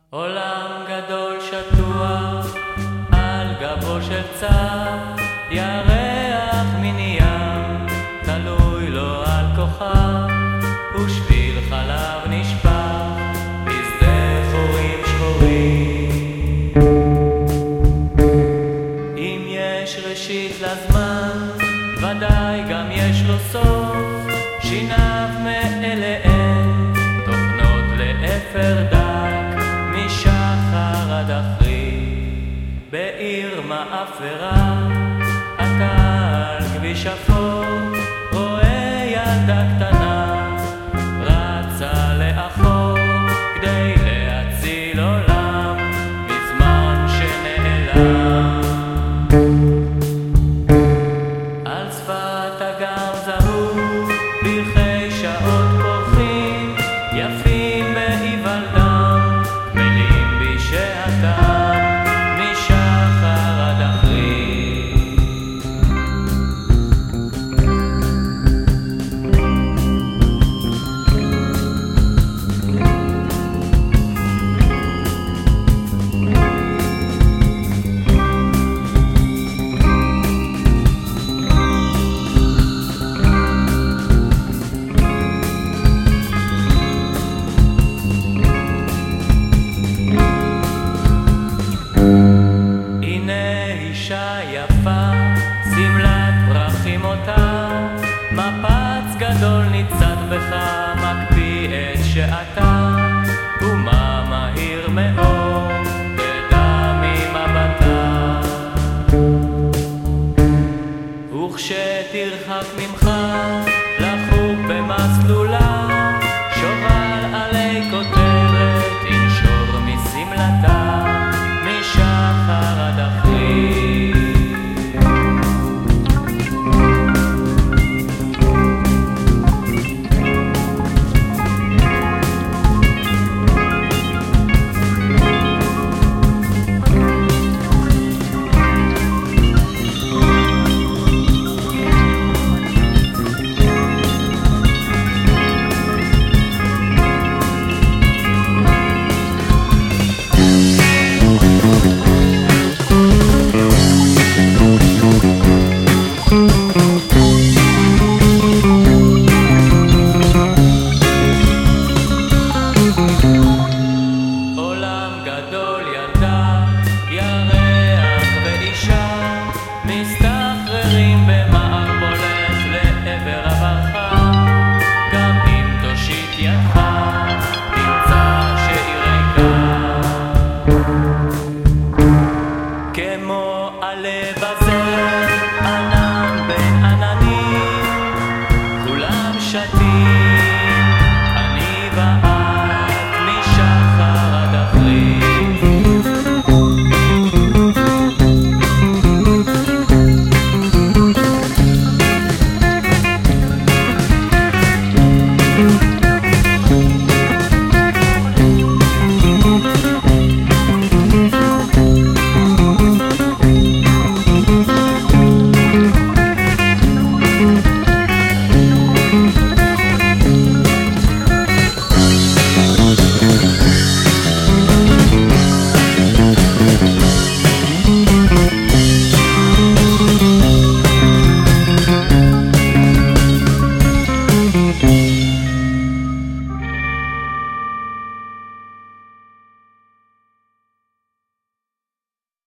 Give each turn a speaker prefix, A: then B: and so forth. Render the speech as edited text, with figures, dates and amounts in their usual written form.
A: עולם גדול שטוח על גבו של צר, ירח מנים תלוי לו על כוכב, ושביל חלב נשפך בשדה חורים שחורים. אם יש ראשית לזמן, ודאי גם יש לו סוף, שיניו מאליהם תוכנות לאפר דק, משחר עד אחרי. בעיר מאפרה אתה על כביש אפור, רואה ילדה קטנה רצה לאחור כדי להציל עולם בזמן שנעלם. על שפת אגם זהוב פרחי שעות פורחים, יפים בהיוולדם, קמלים בשעתם, משחר עד אחרי. יפה, סמלת פרחים אותה, מפץ גדול ניצת בך, מקפיא את שעתה, ומה מהיר מאוד תדע ממבטה. וכשתרחק ממך